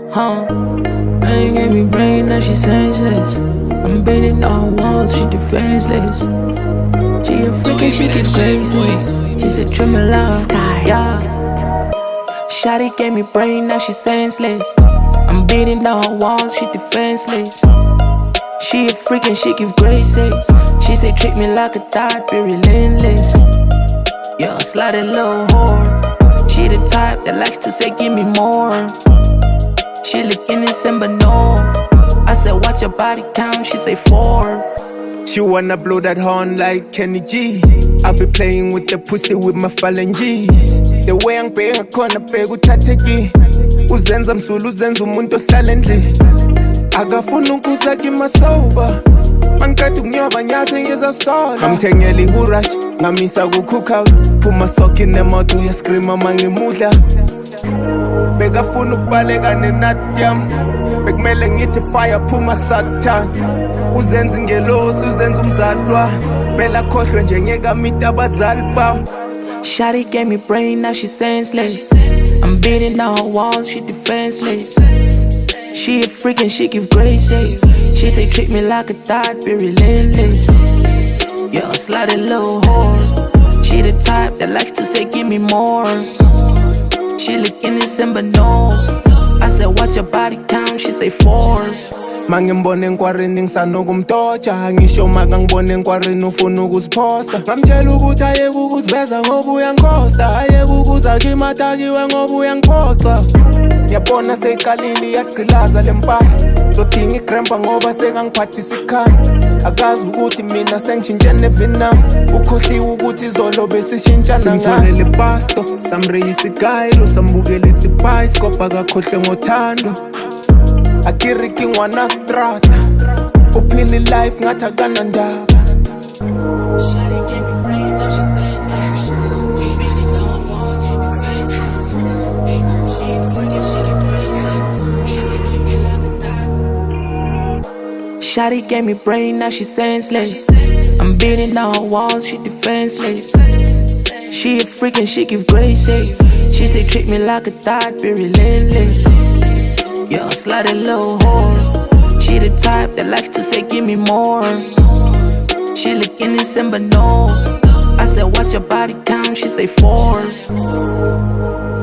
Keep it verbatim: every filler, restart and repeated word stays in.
huh? Rain gave me brain, now she senseless. I'm beating all walls, she defenseless. She a freak and she keeps crazy. She said trim me loud, yeah. Shawty gave me brain, now she senseless. I'm beating down walls, she defenseless. She a freak and she give graces. She say treat me like a thought, be relentless. Yeah, slutty little whore. She the type that likes to say give me more. She look innocent but no. I said what's your body count? She say four. She wanna blow that horn like Kenny G. I be playing with the pussy with my phalanges. The way I'm paying her corner pay uthatheki. Uzenza msulu uzenza umuntu ohlala endlini. Akafuna ukudla kimasoba. Mangikade ukunyoba nyathi ngizosola. Ngamthengela ihurach, ngamisa ku-cookout. Phuma sock nemoto uyascreama mangimudla. Bekafuna ukubaleka nenathi yami. Bekumele ngithi fire phuma sakutha. Uzenza ingelosi, uzenza umzalwa. Phela khohlwe njengekamita abazali bami. Shawty gave me brain, now she senseless. I'm beating down her walls, she defenseless. She a freak and she give graces. She say treat me like a thought, be relentless. Yeah, slutty little whore. She the type that likes to say give me more. She look innocent but no. I said what's your body count? She say four. Mangimbone enkwarini ngisanokumtotsha. Ngisho makangibone enkwarini ufuna ukuziphosa. Ngamtshela ukuthi ayeke ukuziveza ngoba uyangikhosta. Ayeke ukuza kimatakiwe ngoba uyangiphoxa. Ngiyabona seyiqalile iyagqilaza lempahla. Zodinga igrempa ngoba sekangiphathisa ikhanda. Akazi ukuthi mina sengishintshe neVietnam. Ukhohliwe ukuthi izolo besishintshana ngayo. Simtholele pasto, samreyisa iGairo, sambukela isiBayiskopu akakhohle ngothando. Akiriki ngwana strata, uphila life ngathi akanandaba. Shawty gave me brain, now she senseless. I'm beating down walls, she defenseless. She a freak and she give graces. She say treat me like a thought. Shawty gave me brain, now she senseless. I'm beating down walls, she defenseless. She a freak and she give graces. She say treat me like a thought, be relentless. Yeah, slutty little whore. She the type that likes to say give me more. She look innocent but no. I said what's your body count? She say four.